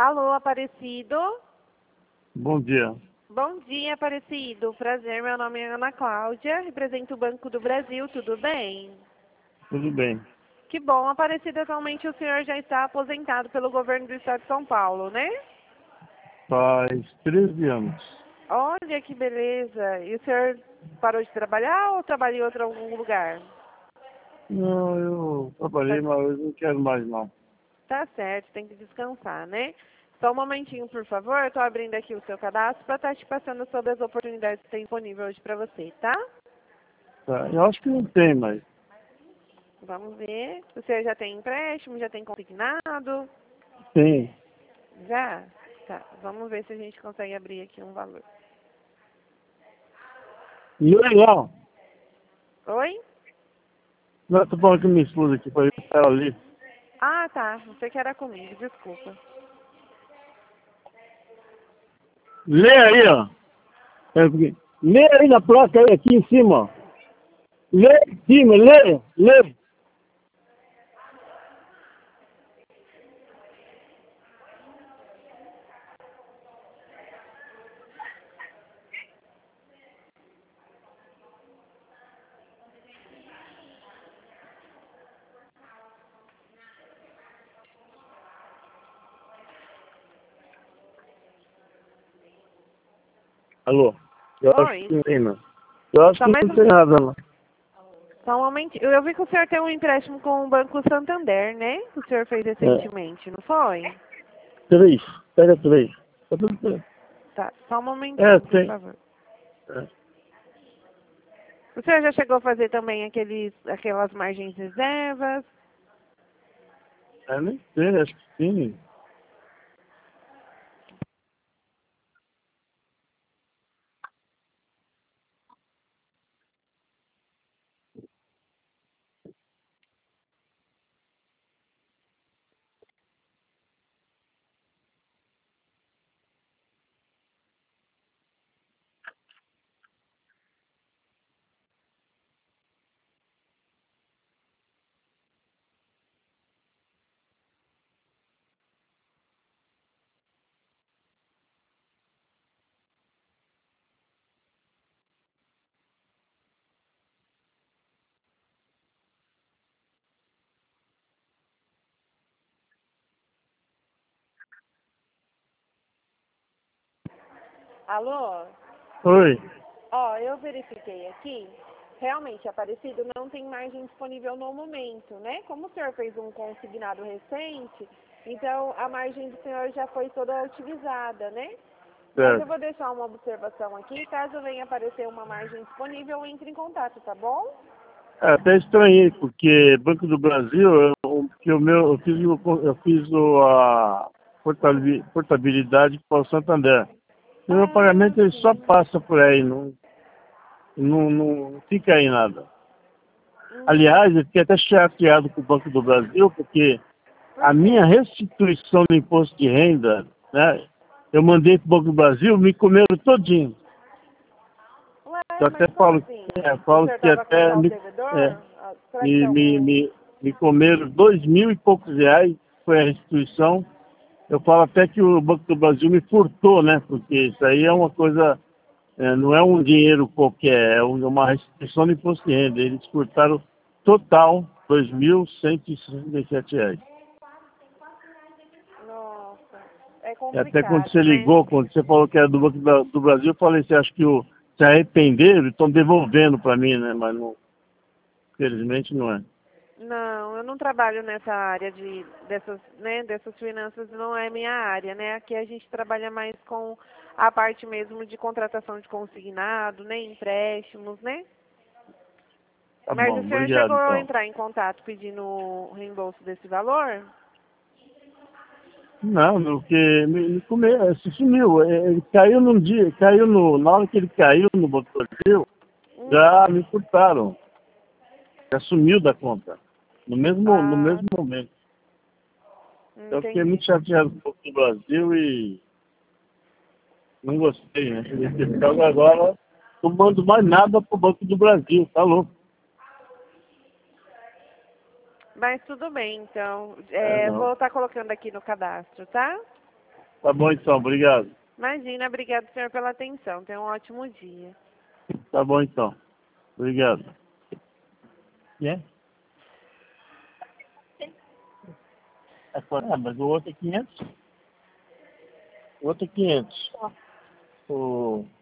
Alô, Aparecido? Bom dia. Bom dia, Aparecido. Prazer, meu nome é Ana Cláudia, represento o Banco do Brasil, tudo bem? Tudo bem. Que bom, Aparecido, atualmente o senhor já está aposentado pelo governo do estado de São Paulo, né? Faz 13 anos. Olha que beleza. E o senhor parou de trabalhar ou trabalha em outro algum lugar? Não, eu trabalhei, mas eu não quero mais não. Tá certo, tem que descansar, né? Só um momentinho, por favor. Eu tô abrindo aqui o seu cadastro para estar te passando sobre as oportunidades que tem disponível hoje para você, tá? Tá, eu acho que não tem mais. Vamos ver. O senhor já tem empréstimo, já tem consignado? Tem. Já? Tá. Vamos ver se a gente consegue abrir aqui um valor. Legal. Oi? Não, tô falando com minha esposa aqui, falei pra ela ali. Ah, tá. Você que era comigo, desculpa. Lê aí, ó. Lê aí na placa aí, aqui em cima, ó. Lê em cima, lê. Alô? Eu acho Oi? que não tem, não. Eu acho Só que mais não tem nada, não. Só um momentinho. Eu vi que o senhor tem um empréstimo com o Banco Santander, né? O senhor fez É, recentemente, não foi? 3. Pega 3. Tá tudo bem. Tá. Só um É, momentinho, por tem. favor. É, O senhor já chegou a fazer também aquelas margens reservas? nem sei, acho que sim. Alô? Oi. Ó, eu verifiquei aqui. Realmente, Aparecido não tem margem disponível no momento, né? Como o senhor fez um consignado recente, então a margem do senhor já foi toda utilizada, né? Mas eu Certo. vou deixar uma observação aqui. Caso venha aparecer uma margem disponível, entre em contato, tá bom? É, até estranhei, porque Banco do Brasil, que o meu, a portabilidade para o Santander. E o meu Ah, pagamento ele só sim. passa por aí, não fica aí nada. Hum, Aliás, eu fiquei até chateado com o Banco do Brasil, porque por a minha quê? restituição do imposto de renda, né, eu mandei para o Banco do Brasil, me comeram todinho. Eu Ué, até mas como assim? O falo senhor que estava com até saldo devedor? é, Ah, será que tem algum... me comeram 2.000 e poucos reais, foi a restituição. Eu falo até que o Banco do Brasil me furtou, né? Porque isso aí é uma coisa, não é um dinheiro qualquer, é uma restituição de imposto de renda. Eles furtaram total 2.167 reais. Nossa, é E até quando complicado, você né? ligou, quando você falou que era do Banco do Brasil, eu falei, você acha que se arrependeram e estão devolvendo para mim, né? Mas não, felizmente não é. Não, eu não trabalho nessa área dessas finanças, não é minha área, né? Aqui a gente trabalha mais com a parte mesmo de contratação de consignado, né? Empréstimos, né? Tá Mas bom, o senhor obrigado chegou a então. entrar em contato pedindo o reembolso desse valor? Não, porque me comeu, se sumiu. Ele caiu num dia, na hora que ele caiu no Banco do Brasil, Hum, já me furtaram. Já sumiu da conta. No ah, mesmo momento. Eu fiquei entendi. muito chateado com o Banco do Brasil e não gostei, né? Então agora não mando mais nada pro Banco do Brasil, tá louco? Mas tudo bem, então. É, Vou não. estar colocando aqui no cadastro, tá? Tá bom então, obrigado. Imagina, obrigado, senhor, pela atenção. Tenha um ótimo dia. Tá bom então. Obrigado. É? Mas o outro é 500? O outro é 500. O